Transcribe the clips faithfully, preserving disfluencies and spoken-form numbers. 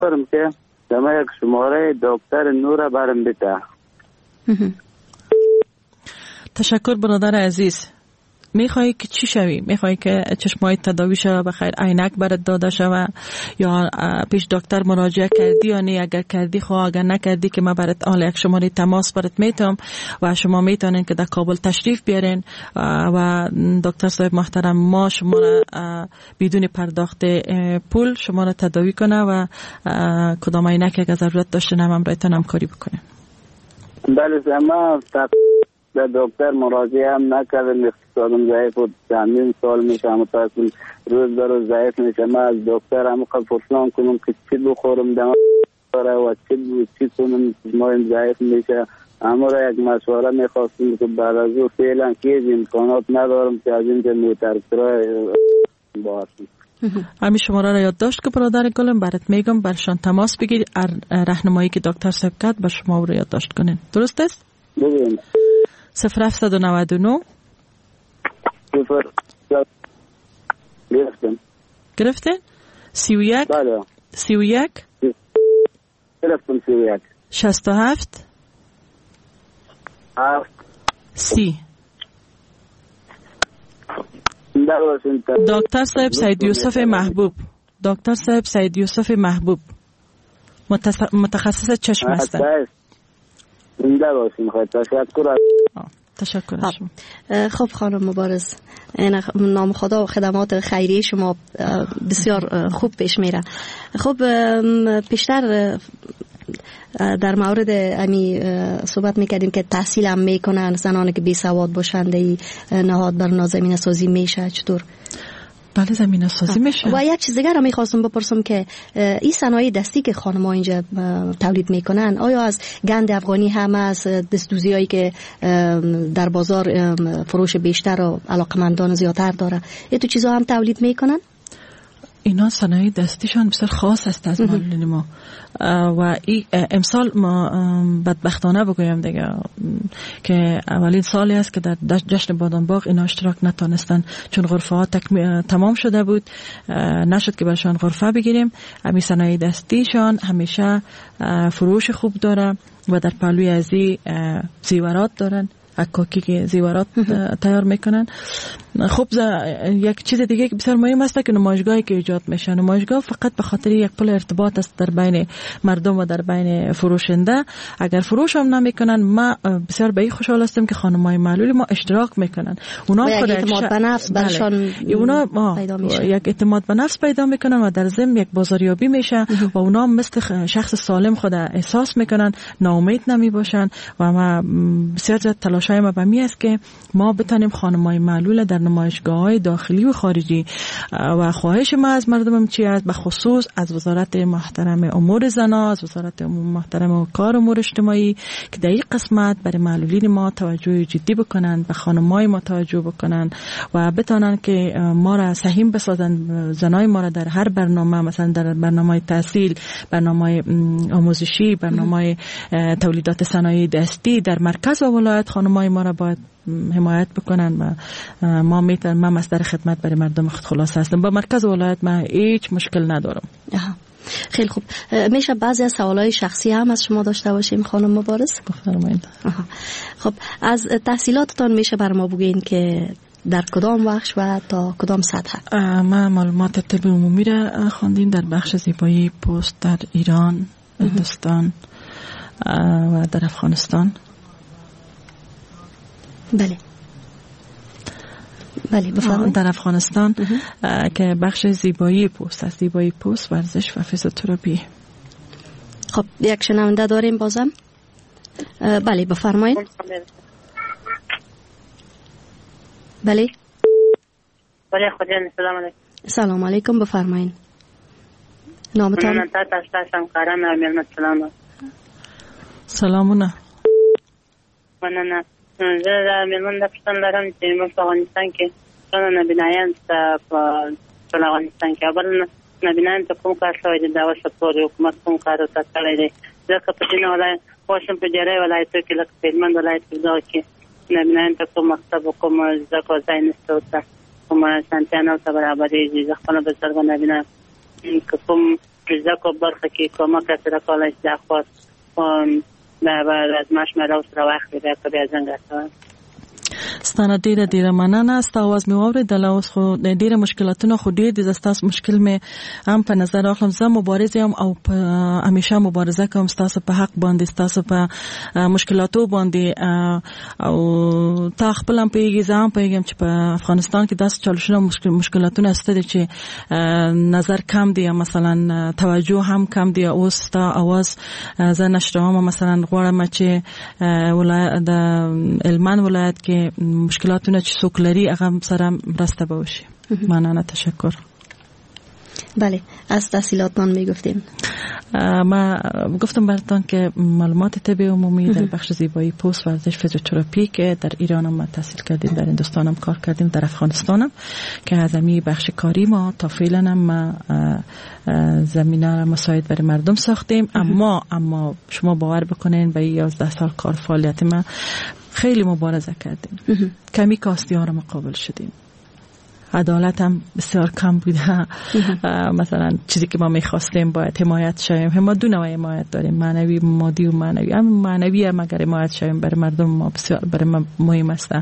برم که دما یک شماره دکتر نور برم بده. تشکر برادر عزیز. میخوایی که چی شوی؟ میخوایی که چشمای تداوی شوه بخیر، عینک برات داده شوه یا پیش دکتر مراجعه کردی یا نه؟ اگر کردی خو، اگر نکردی که ما برات حالا یک شماره تماس برات میتم و شما میتونین که در کابل تشریف بیارین و دکتر صاحب محترم ما شما را بدون پرداخت پول شما را تداوی کنه و کدام عینک اگر ضرورت داشته هم امرایتان همکاری بکنه. بله ما در دکتر مراجعه هم نکردم، اقتصادم ضعیف بود، چندین سال میشه متاسفم روز به روز ضعیف میشه. ما از دکتر هم خب پرسان کنم که چی بخورم دم داره و چی چی کنم ما ضعیف میشه. اما را یک مشوره میخواستم که بعد از او فعلا که امکانات ندارم که از اینجا میترکرای باشم. همین شماره را یادداشت که برادر گلم برات میگم، برشان تماس بگیر، راهنمایی که دکتر صاحب کرد بر شما رو یادداشت کنین. درست است؟ بگیم صفر هفتصد و نود و نه صفر گرفتم گرفتین؟ سی و یک بله سی و یک گرفتم سی و یک شست و هفت هفت سی. دکتر صاحب سید یوسف محبوب، دکتر صاحب سید یوسف محبوب متخصص چشم هستن. زنده باشین. خواهد تشکر. تشکر از شما. خب خانم مبارز، این نام خدا و خدمات خیریه شما بسیار خوب پیش میره. خب پیشتر در مورد امی صحبت میکردیم که تحصیل هم میکنن زنانی که بی سواد باشند، نهاد بر نازمینه سازی میشه چطور؟ بله زمینه سازی میشه. و یک چیز دیگر هم میخواستم بپرسم که این صنایع دستی که خانم‌ها اینجا تولید میکنن آیا از گند افغانی هم از دستدوزی هایی که در بازار فروش بیشتر و علاقمندان زیادتر داره این تو چیزها هم تولید میکنن؟ اینا صنایع دستیشان بسیار خاص است از معلولین ما و ای امسال ما بدبختانه بگویم دیگه که اولین سالی است که در جشن بادامباغ اینا اشتراک نتونستن چون غرفه ها تمام شده بود، نشد که برشان غرفه بگیریم. همین صنایع دستیشان همیشه فروش خوب داره و در پهلوی ازی زیورات دارن، عکاکی که زیورات تیار میکنن. خب یک چیز دیگه که بسیار مهم است که نمایشگاهی که ایجاد میشه، نمایشگاه فقط به خاطر یک پل ارتباط است در بین مردم و در بین فروشنده. اگر فروش هم نمیکنن ما بسیار به این خوشحال هستیم که خانمای معلول ما اشتراک میکنن. اونا خود یک اعتماد به نفس برشان اونا پیدا میشه، یک اعتماد به نفس پیدا میکنن و در ضمن یک بازاریابی میشه و اونا مثل شخص سالم خود احساس میکنن، ناامید نمیباشن. و ما بسیار تلاشای ما به می است که ما بتونیم خانمای معلول در نمایشگاه‌های داخلی و خارجی و خواهش ما از مردم چی است، به خصوص از وزارت محترم امور زنا، از وزارت محترم کار امور اجتماعی که در این قسمت برای معلولین ما توجه جدی بکنن، به خانمای ما توجه بکنن و بتونن که ما را سهیم بسازن، زنای ما را در هر برنامه، مثلا در برنامه تحصیل، برنامه آموزشی، برنامه تولیدات صنایع دستی در مرکز و ولایت خانمای ما را باید حمایت بکنن و ما میتونم ما مصدر خدمت برای مردم خود خلاص هستم. با مرکز ولایت ما هیچ مشکل ندارم. آها. خیلی خوب. میشه بعضی از سوالای شخصی هم از شما داشته باشیم خانم مبارز؟ بفرمایید. خب از تحصیلاتتان میشه بر ما بگین که در کدام بخش و تا کدام سطح؟ ما معلومات طب عمومی را خواندیم در بخش زیبایی پوست در ایران، هندوستان و در افغانستان. بله بله بفرمایید. در افغانستان که بخش زیبایی پوست است، زیبایی پوست، ورزش و فیزیوتراپی. خب یک شنونده داریم بازم. بله بفرمایید. بله بله خدا سلام علیکم. سلام علیکم بفرمایید. نامتان؟ من تا تاسو کارم میرم. سلام. سلامونه. مننه. زه د میرمن د پښتون لرم چې موږ په افغانستان کې څونه نبینایان په ټول افغانستان کې بل نبینایان ته کوم کار شوی دی دا اوس پورې حکومت کوم کار وکړی دی ځکه په دې ولایت خوشم په ډیری ولایتو کې لکه هلمند ولایت کې نبینایان ته کوم مکتب کوم ځکه ځای نشته کوم سانتیانو ته برابرېږي. زه خپله بزرګه نبینه کوم فیزیک و برخه که کمک سر کالش درخواست و از مشمره سر وقتی به که بیازن گرده ستانه دیره دیره مننه است آواز می وارد دلواز خود دیره مشکلاتونه خود دیر دیز استاس مشکل می هم په نظر اخلم زم مبارزه هم او همیشه مبارزه کوم استاس په حق باندې استاس په مشکلاتو باندې او تا خپل هم پیږي زم پیږم چې په افغانستان کې داس چالشونه مشکلاتونه استاد چې نظر کم دی مثلا توجه هم کم دی او ستا आवाज ز نشرام مثلا غواړم چې ولایت د هلمند ولایت کې مشکلاتونه چې څوک لري هغه سره مرسته بوشي. مننه، تشکر. بله، از تحصیلاتمان میگفتیم. ما گفتم براتون که معلومات طب عمومی در بخش زیبایی پوست ورزش فیزیوتراپی که در ایران هم تحصیل کردیم، در هندوستان هم کار کردیم، در افغانستان هم که از امی بخش کاری ما تا فعلا هم زمینه مساعد برای مردم ساختیم. اما اما شما باور بکنین به یازده سال کار فعالیت ما خیلی مبارزه کردیم، کمی کاستی ها رو مقابل شدیم، عدالت هم بسیار کم بوده. مثلا چیزی که ما میخواستیم باید حمایت شویم، ما دو نوع حمایت داریم، معنوی، مادی و معنوی. هم معنوی هم اگر حمایت شویم برای مردم ما بسیار برای ما مهم است.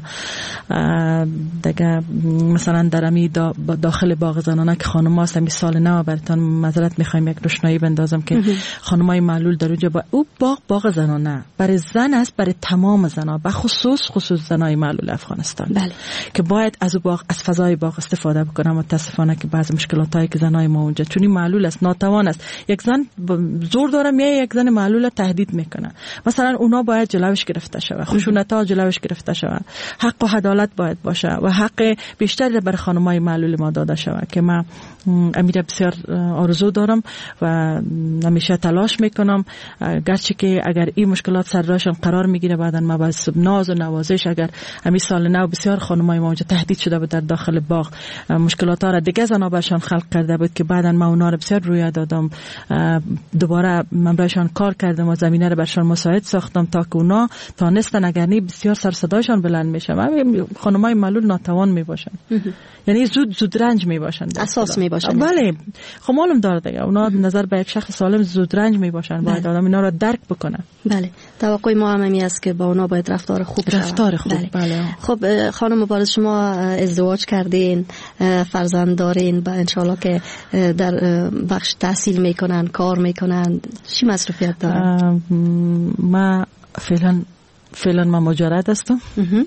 دیگه مثلا در امی داخل باغ زنانه که خانم هست، امی سال نو براتون معذرت میخوایم یک روشنایی بندازم که خانمای معلول در اونجا با او باغ باغ زنانه برای زن است، برای تمام زنا، به خصوص خصوص زنای معلول افغانستان. بله. که باید از باغ، از فضای باغ استفاده بکنم. متاسفانه که بعضی مشکلاتایی که زنای ما اونجا چونی معلول است، ناتوان است، یک زن زور داره میای یک زن معلول تهدید میکنه، مثلا اونا باید جلوش گرفته شود، خشونت‌ها جلوش گرفته شود، حق و عدالت باید باشه و حق بیشتری برای خانمای معلول ما داده شود که من امیر بسیار آرزو دارم و همیشه تلاش میکنم، گرچه که اگر این مشکلات سر راشون قرار میگیره بعدن ما با ناز و نوازش، اگر همین سال نو بسیار خانمای ما اونجا تهدید شده بود در داخل باغ، مشکلات ها را دیگه زنا برشان خلق کرده بود که بعدن ما اونا را بسیار روی دادم، دوباره من برایشان کار کردم و زمینه را برشان مساعد ساختم تا که اونا تانستن اگر نی بسیار سر صدایشان بلند میشه. خانمای معلول ناتوان میباشن، یعنی زود زود رنج میباشن، اساس میباشن. بله، خب معلوم داره دیگه اونا نظر به یک شخص سالم زود رنج میباشن، باید آدم اینا را درک بکنه. بله، توقع ما هم همی است که با اونا باید رفتار خوب رفتار خوب. بله. بله. خب خانم مبارز، شما ازدواج کردین، فرزند دارین، با انشالله که در بخش تحصیل میکنن، کار میکنن، چی مصروفیت دارن؟ ما فعلا فعلا ما مجرد هستم.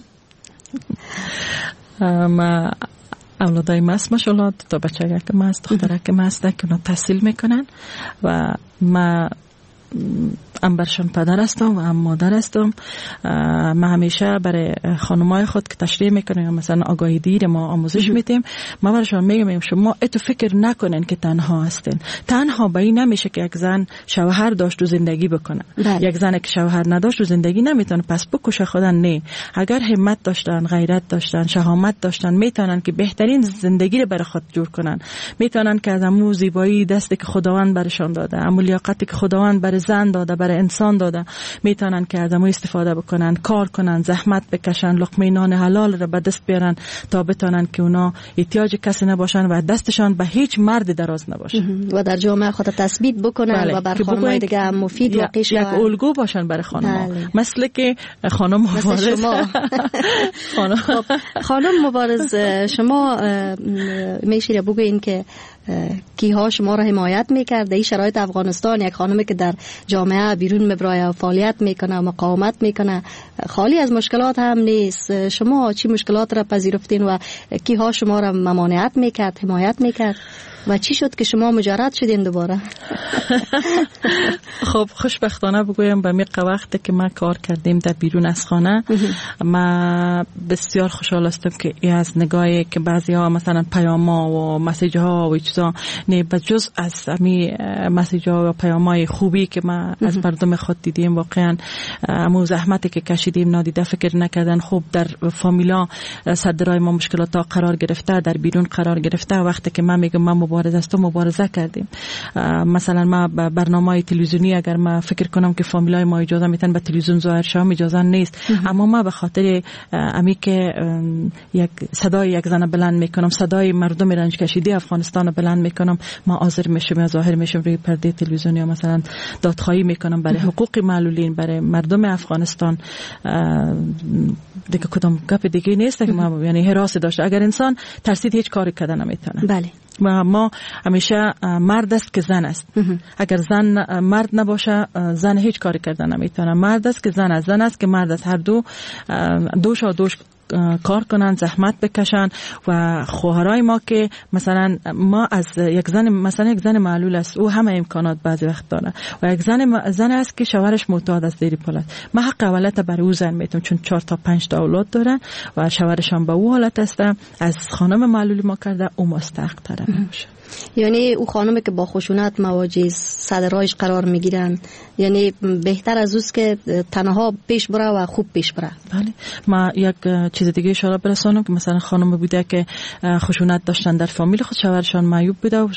ما اولادای ماست ماشاءالله، تا بچه که ماست، دختره که ماست که اونا تحصیل میکنن و ما هم برشان پدر هستم و هم مادر هستم. ما همیشه برای خانمای خود که تشریح میکنیم مثلا آگاهی دیر ما آموزش میدیم، ما برشان میگم شما اتو فکر نکنین که تنها هستین، تنها به این نمیشه که یک زن شوهر داشت و زندگی بکنه. بله. یک زن که شوهر نداشت و زندگی نمیتونه پس بکشه خودن. نه، اگر همت داشتن، غیرت داشتن، شهامت داشتن، میتونن که بهترین زندگی رو برای خود جور کنن، میتونن که از امو زیبایی دستی که خداوند برشان داده، امو لیاقتی که خداوند برای زن داده، برای انسان داده، میتونن که از امو استفاده بکنن، کار کنن، زحمت بکشن، لقمه نان حلال رو به دست بیارن تا بتونن که اونا احتیاج کسی نباشن و دستشان به هیچ مرد دراز نباشه و در جامعه خود تثبیت بکنن. بله. و بر خانمای دیگه مفید واقع یک الگو باشن برای خانم‌ها. بله. مثل که خانم مبارز شما. خانم خانم مبارز، شما میشه بگوین که کیها شما را حمایت میکرد این شرایط افغانستان؟ یک خانمی که در جامعه بیرون مبرای و فعالیت میکنه و مقاومت میکنه، خالی از مشکلات هم نیست. شما چی مشکلات را پذیرفتین و کیها شما را ممانعت میکرد، حمایت میکرد و چی شد که شما مجرد شدین دوباره؟ خب خوشبختانه بگویم به میقه وقتی که ما کار کردیم در بیرون از خانه، ما بسیار خوشحال هستم که ای از نگاهی که بعضی ها مثلا پیام ها و مسیج ها و چیزا نه، بجز از امی مسیج ها و پیام های خوبی که ما از مردم خود دیدیم، واقعا امو زحمتی که کشیدیم نادیده فکر نکردن. خوب در فامیلا صدرای ما مشکلات ها قرار گرفته، در بیرون قرار گرفته. وقتی که من میگم من مبارزه است و مبارزه کردیم. مثلا ما برنامه تلویزیونی اگر ما فکر کنم که فامیلای ما اجازه میتن به تلویزیون ظاهر شوم اجازه نیست، اما ما به خاطر امی که یک صدای یک زن بلند میکنم، صدای مردم رنج کشیده افغانستان رو بلند میکنم، ما حاضر میشیم ظاهر میشیم روی پرده تلویزیونی یا مثلا دادخواهی میکنم برای حقوق معلولین، برای مردم افغانستان. دیگه کدام گپ دیگه نیست که ما یعنی حراس داشته. اگر انسان ترسید هیچ کاری کردن نمیتونه. بله. و ما همیشه مرد است که زن است. اگر زن مرد نباشه زن هیچ کاری کردن نمیتونه. مرد است که زن است، زن است که مرد است. هر دو دوش و دوش کار کنن، زحمت بکشن. و خواهرای ما که مثلا ما از یک زن مثلا یک زن معلول است، او همه امکانات بعضی وقت داره و یک زن زن است که شوهرش معتاد است زیر پولت، ما حق اولت برای او زن میتونم چون چهار تا پنج تا اولاد داره و شوهرش هم به او حالت است. از خانم معلولی ما کرده او مستحق تره نمیشه. یعنی او خانمی که با خشونت مواجه صدر رایش قرار میگیرن، یعنی بهتر از اوست که تنها پیش بره و خوب پیش بره. بله. ما یک چیز دیگه اشاره برسانم که مثلا خانم بوده که خشونت داشتن در فامیل خود، شوهرشان معیوب بوده و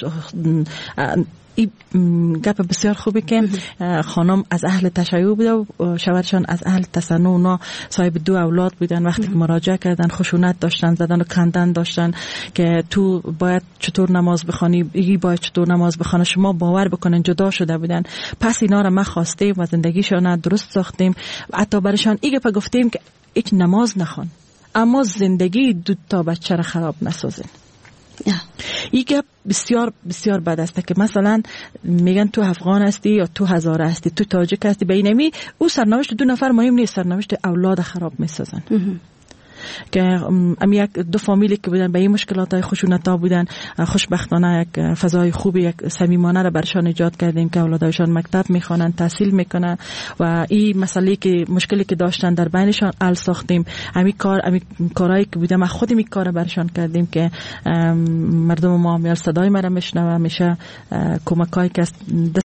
این گپ بسیار خوبه که خانم از اهل تشیع بوده و شوهرشان از اهل تصنع. اونا صاحب دو اولاد بودن، وقتی که مراجعه کردن خشونت داشتن، زدن و کندن داشتن که تو باید چطور نماز بخوانی، ای باید چطور نماز بخونه. شما باور بکنن جدا شده بودن. پس اینا رو ما خواستیم و زندگیشان درست ساختیم. حتی برشان ایگه پا گفتیم که هیچ نماز نخوان، اما زندگی دو تا بچه را خراب نسازین. این گپ بسیار بسیار بد است که مثلا میگن تو افغان هستی یا تو هزاره هستی، تو تاجیک هستی، به اینمی او سرنوشت دو نفر مهم نیست، سرنوشت اولاد خراب میسازن. که ام یک دو فامیلی که بودن به این مشکلات های خشونت ها بودن، خوشبختانه یک فضای خوبی یک صمیمانه را برشان ایجاد کردیم که اولادایشان مکتب میخوانن، تحصیل میکنن و این مسئله که مشکلی که داشتن در بینشان حل ساختیم. همین کار همین کارهایی که بودم خودم این کار برشان کردیم که مردم ما میال صدای مرا میشنوه، میشه کمکایی که